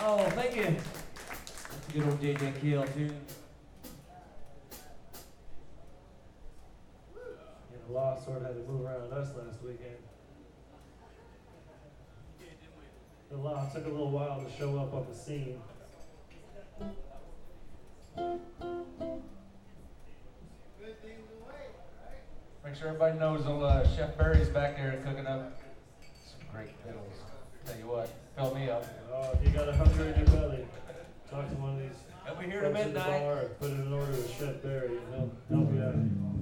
Oh, thank you. That's a good old JJ Keel tune. Yeah, the law sort of had to move around us last weekend. The law took a little while to show up on the scene. Make sure everybody knows old Chef Barry's back there cooking up some great meals. Tell you what, fill me up. Oh, if you got a hunger in your belly, talk to one of these He'll be here to folks at the midnight. bar, put it in order with Chef Barry, and he'll help you out.